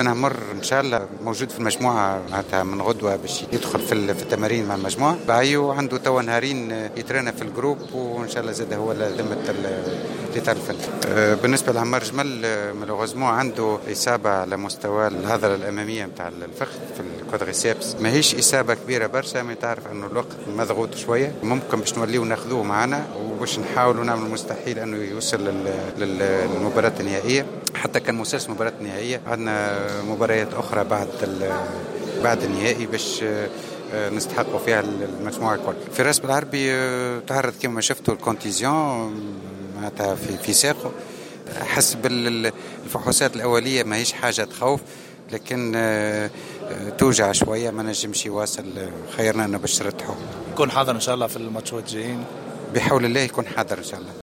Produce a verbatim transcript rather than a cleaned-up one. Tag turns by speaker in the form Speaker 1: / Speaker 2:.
Speaker 1: بن عمر إن شاء الله موجود في المجموعة معناتها من غدوة باش يدخل في في التمارين مع المجموعة. بايو عنده توا نهارين يترينا في الجروب، وإن شاء الله زاد هو ذمة الإطار الفني. بالنسبة لعمار جمل مالوغوزمون عنده إصابة على مستوى العضلة الأمامية متاع الفخذ في الكوادريسيبس، ماهيش إصابة كبيرة برشا، ما تعرف أنه الوقت مضغوط شوية، ممكن باش نوليو ناخذوه معنا وباش نحاولوا نعمل المستحيل أنه يوصل للمباراة النهائية. حتى كان موصلش مباراة نهائية، عندنا مباريات أخرى بعد بعد النهائي باش نستحقوا فيها المجموعة الكل. فراس بالعربي تعرض كما شفتوا الكونتيزيون معناتها في في ساقه، حسب الفحوصات الأولية ما هيش حاجة تخوف، لكن توجع شوية، ما نجمش يواصل. خيرنا أنه باش نرتاحوا.
Speaker 2: يكون حاضر إن شاء الله في الماتشات الجايين
Speaker 1: بحول الله، يكون حاضر إن شاء الله.